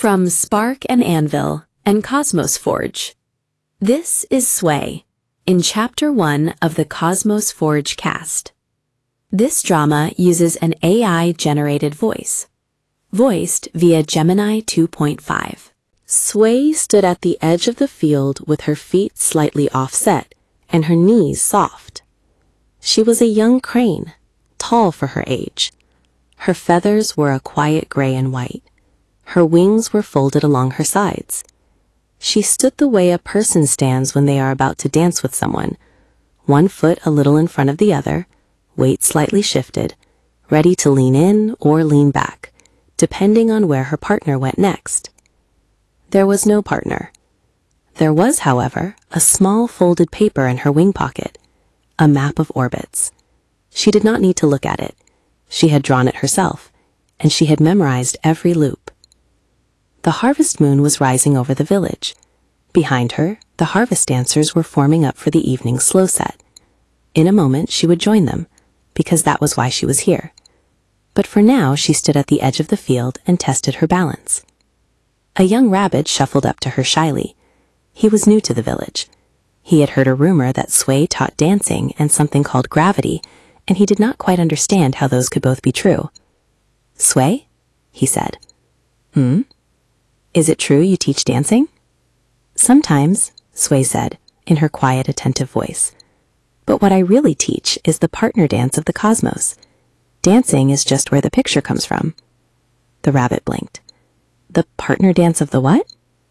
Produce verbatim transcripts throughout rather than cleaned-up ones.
From Spark and Anvil and Cosmos Forge. This is Sway, in Chapter one of the Cosmos Forge cast. This drama uses an A I-generated voice, voiced via Gemini two point five. Sway stood at the edge of the field with her feet slightly offset and her knees soft. She was a young crane, tall for her age. Her feathers were a quiet gray and white. Her wings were folded along her sides. She stood the way a person stands when they are about to dance with someone, one foot a little in front of the other, weight slightly shifted, ready to lean in or lean back, depending on where her partner went next. There was no partner. There was, however, a small folded paper in her wing pocket, a map of orbits. She did not need to look at it. She had drawn it herself, and she had memorized every loop. The harvest moon was rising over the village. Behind her, the harvest dancers were forming up for the evening slow set. In a moment, she would join them, because that was why she was here. But for now, she stood at the edge of the field and tested her balance. A young rabbit shuffled up to her shyly. He was new to the village. He had heard a rumor that Sway taught dancing and something called gravity, and he did not quite understand how those could both be true. "Sway?" he said. "Hmm? Is it true you teach dancing?" "Sometimes," Sway said, in her quiet, attentive voice. "But what I really teach is the partner dance of the cosmos. Dancing is just where the picture comes from." The rabbit blinked. "The partner dance of the what?"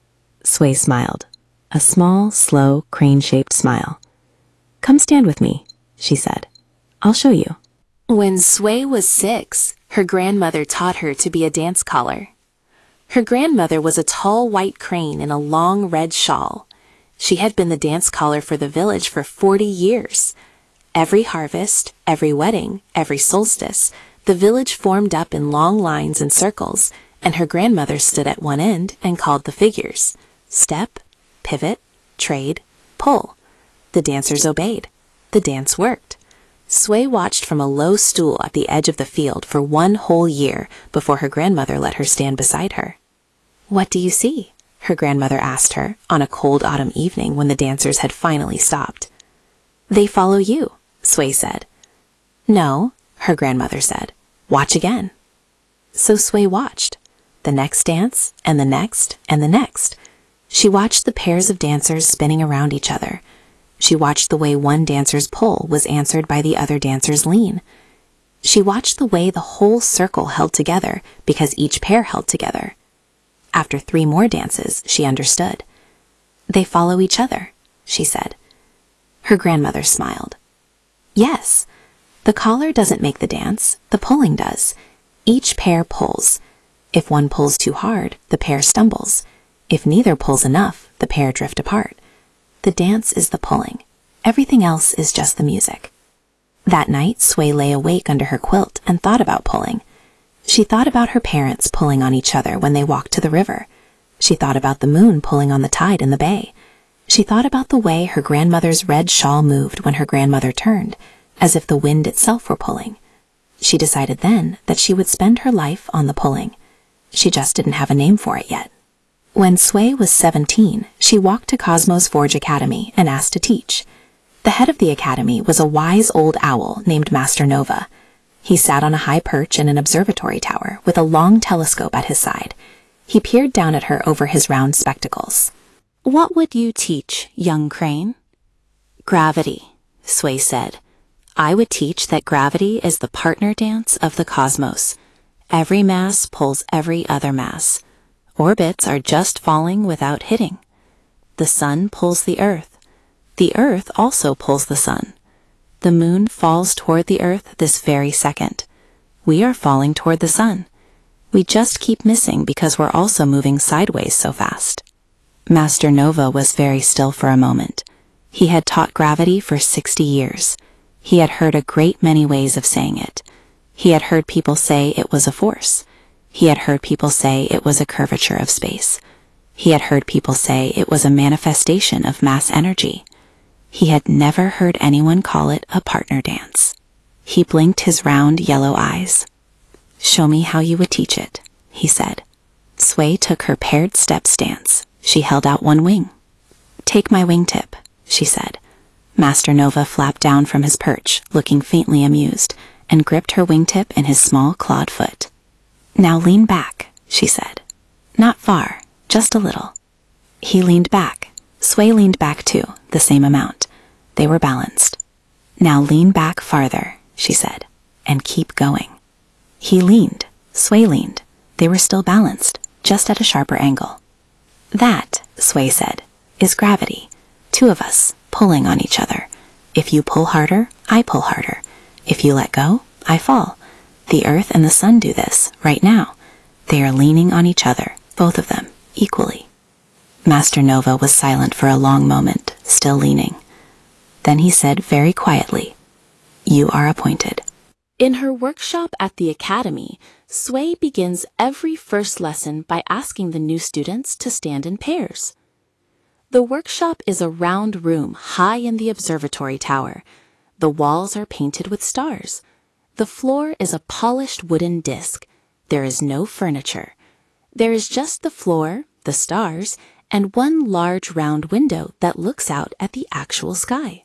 Sway smiled, a small, slow, crane-shaped smile. "Come stand with me," she said. "I'll show you." When Sway was six, her grandmother taught her to be a dance caller. Her grandmother was a tall white crane in a long red shawl. She had been the dance caller for the village for forty years. Every harvest, every wedding, every solstice, the village formed up in long lines and circles, and her grandmother stood at one end and called the figures: step, pivot, trade, pull. The dancers obeyed. The dance worked. Sway watched from a low stool at the edge of the field for one whole year before her grandmother let her stand beside her. "What do you see?" her grandmother asked her on a cold autumn evening when the dancers had finally stopped. "They follow you," Sway said. "No," her grandmother said. "Watch again." So Sway watched. The next dance, and the next, and the next. She watched the pairs of dancers spinning around each other. She watched the way one dancer's pull was answered by the other dancer's lean. She watched the way the whole circle held together because each pair held together. After three more dances, she understood. "They follow each other," she said. Her grandmother smiled. "Yes, the caller doesn't make the dance, the pulling does. Each pair pulls. If one pulls too hard, the pair stumbles. If neither pulls enough, the pair drift apart. The dance is the pulling. Everything else is just the music." That night, Sway lay awake under her quilt and thought about pulling. She thought about her parents pulling on each other when they walked to the river. She thought about the moon pulling on the tide in the bay. She thought about the way her grandmother's red shawl moved when her grandmother turned, as if the wind itself were pulling. She decided then that she would spend her life on the pulling. She just didn't have a name for it yet. When Sway was seventeen, she walked to Cosmos Forge Academy and asked to teach. The head of the academy was a wise old owl named Master Nova. He sat on a high perch in an observatory tower with a long telescope at his side. He peered down at her over his round spectacles. "What would you teach, young crane?" "Gravity," Sway said. "I would teach that gravity is the partner dance of the cosmos. Every mass pulls every other mass. Orbits are just falling without hitting. The sun pulls the earth. The earth also pulls the sun. The moon falls toward the earth this very second. We are falling toward the sun. We just keep missing because we're also moving sideways so fast." Master Nova was very still for a moment. He had taught gravity for sixty years. He had heard a great many ways of saying it. He had heard people say it was a force. He had heard people say it was a curvature of space. He had heard people say it was a manifestation of mass energy. He had never heard anyone call it a partner dance. He blinked his round yellow eyes. "Show me how you would teach it," he said. Sway took her paired step stance. She held out one wing. "Take my wingtip," she said. Master Nova flapped down from his perch, looking faintly amused, and gripped her wingtip in his small clawed foot. "Now lean back," she said. "Not far, just a little." He leaned back. Sway leaned back too, the same amount. They were balanced. "Now lean back farther," she said, "and keep going." He leaned. Sway leaned. They were still balanced, just at a sharper angle. "That," Sway said, "is gravity. Two of us, pulling on each other. If you pull harder, I pull harder. If you let go, I fall. The Earth and the Sun do this, right now. They are leaning on each other, both of them, equally." Master Nova was silent for a long moment, still leaning. Then he said very quietly, "You are appointed." In her workshop at the academy, Sway begins every first lesson by asking the new students to stand in pairs. The workshop is a round room high in the observatory tower. The walls are painted with stars. The floor is a polished wooden disc. There is no furniture. There is just the floor, the stars, and one large round window that looks out at the actual sky.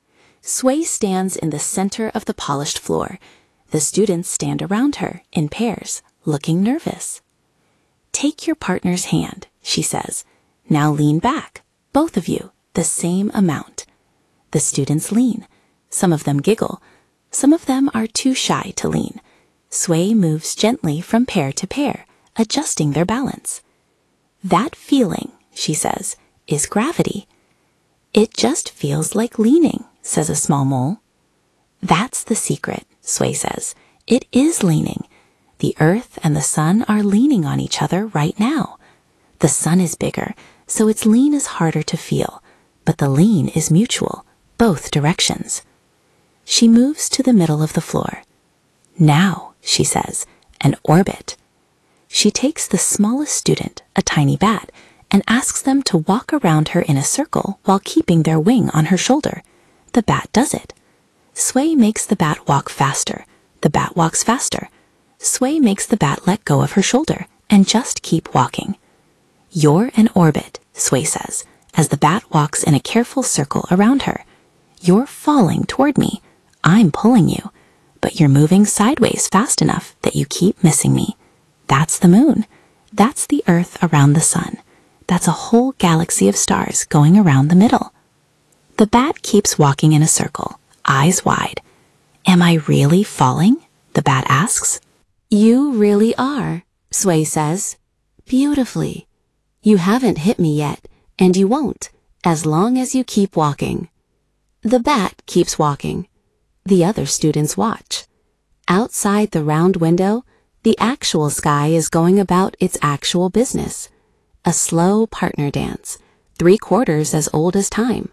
Sway stands in the center of the polished floor. The students stand around her, in pairs, looking nervous. "Take your partner's hand," she says. "Now lean back, both of you, the same amount." The students lean. Some of them giggle. Some of them are too shy to lean. Sway moves gently from pair to pair, adjusting their balance. "That feeling," she says, "is gravity." "It just feels like leaning," says a small mole. "That's the secret," Sway says. "It is leaning. The Earth and the Sun are leaning on each other right now. The Sun is bigger, so its lean is harder to feel, but the lean is mutual, both directions." She moves to the middle of the floor. "Now," she says, "an orbit." She takes the smallest student, a tiny bat, and asks them to walk around her in a circle while keeping their wing on her shoulder. The bat does it. Sway makes the bat walk faster. The bat walks faster. Sway makes the bat let go of her shoulder and just keep walking. "You're an orbit," Sway says, as the bat walks in a careful circle around her. "You're falling toward me. I'm pulling you. But you're moving sideways fast enough that you keep missing me. That's the moon. That's the Earth around the Sun. That's a whole galaxy of stars going around the middle." The bat keeps walking in a circle, eyes wide. "Am I really falling?" the bat asks. "You really are," Sway says. "Beautifully. You haven't hit me yet, and you won't, as long as you keep walking." The bat keeps walking. The other students watch. Outside the round window, the actual sky is going about its actual business. A slow partner dance, three quarters as old as time.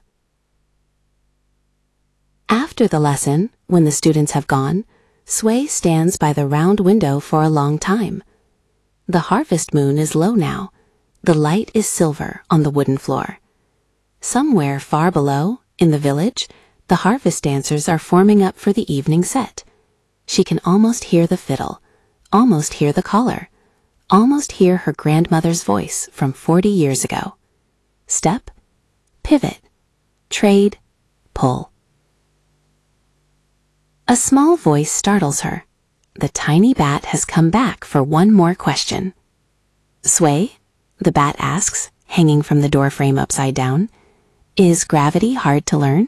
After the lesson, when the students have gone, Sway stands by the round window for a long time. The harvest moon is low now. The light is silver on the wooden floor. Somewhere far below, in the village, the harvest dancers are forming up for the evening set. She can almost hear the fiddle, almost hear the caller, almost hear her grandmother's voice from forty years ago. Step, pivot, trade, pull. A small voice startles her. The tiny bat has come back for one more question. "Sway?" the bat asks, hanging from the doorframe upside down. "Is gravity hard to learn?"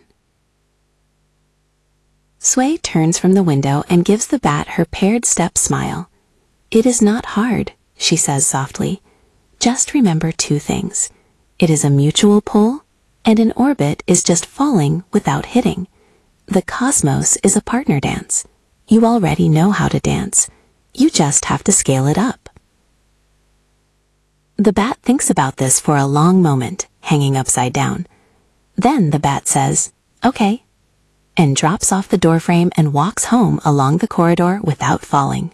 Sway turns from the window and gives the bat her paired step smile. "It is not hard," she says softly. "Just remember two things. It is a mutual pull, and an orbit is just falling without hitting. The cosmos is a partner dance. You already know how to dance. You just have to scale it up." The bat thinks about this for a long moment, hanging upside down. Then the bat says, "Okay," and drops off the doorframe and walks home along the corridor without falling.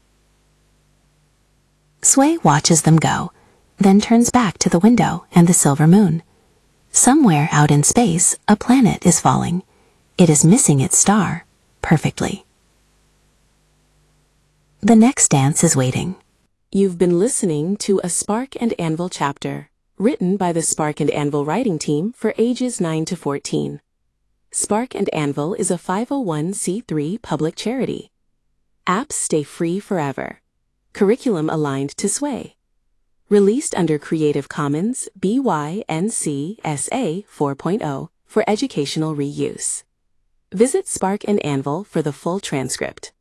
Sway watches them go, then turns back to the window and the silver moon. Somewhere out in space, a planet is falling. It is missing its star, perfectly. The next dance is waiting. You've been listening to a Spark and Anvil chapter, written by the Spark and Anvil writing team for ages nine to fourteen. Spark and Anvil is a five oh one c three public charity. Apps stay free forever. Curriculum aligned to Sway. Released under Creative Commons B Y N C S A four point oh for educational reuse. Visit Spark and Anvil for the full transcript.